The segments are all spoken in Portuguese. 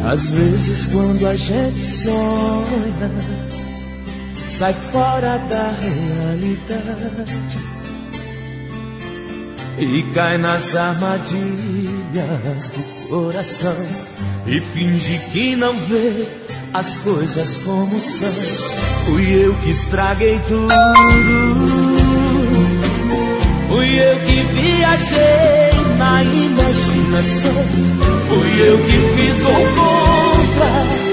Às vezes quando a gente sonha, sai fora da realidade e cai nas armadilhas do coração e finge que não vê as coisas como são. Fui eu que estraguei tudo, fui eu que viajei na imaginação, fui eu que fiz gol contra,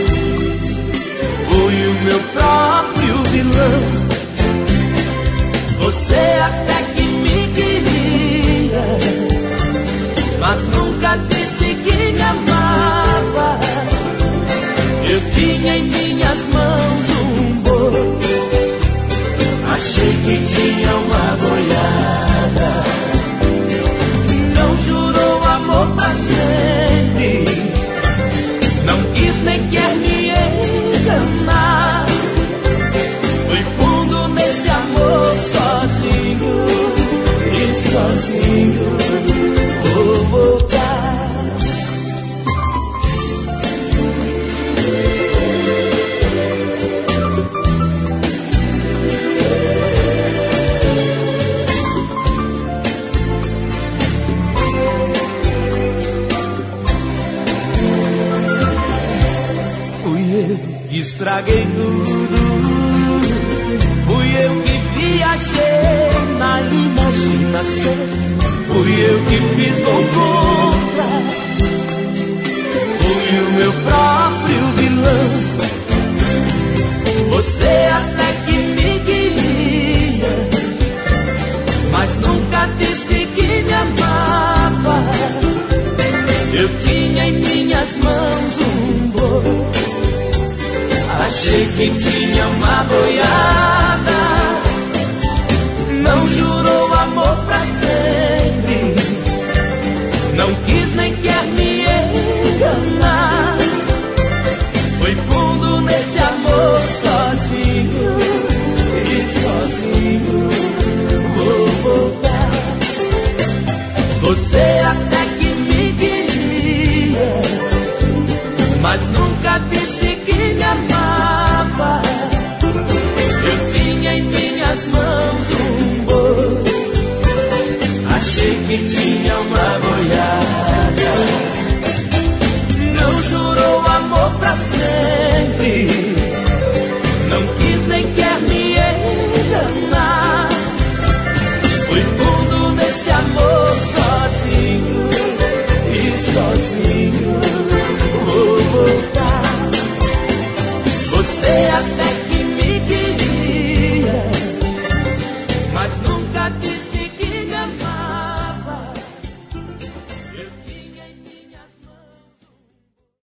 fui o meu próprio vilão. Você até que me queria, mas nunca disse que me amava. Eu tinha em minhas mãos um boi, achei que tinha uma boiada. Não jurou amor pra sempre, não quis nem quer me enganar. Fui fundo nesse amor sozinho, e sozinho vou voltar. Estraguei tudo, fui eu que viajei na imaginação, fui eu que fiz gol contra, fui o meu próprio vilão. Você até que me queria, mas nunca disse que me amava. Eu tinha em minhas mãos um boi, achei que tinha uma boiada. Não jurou amor pra sempre, não quis nem quer me enganar. Foi fundo nesse amor sozinho, e sozinho vou voltar. Você até que me queria, mas nunca disse que me amava. Eu tinha em minhas mãos um boi, achei que tinha uma boiada. Não jurou amor pra sempre,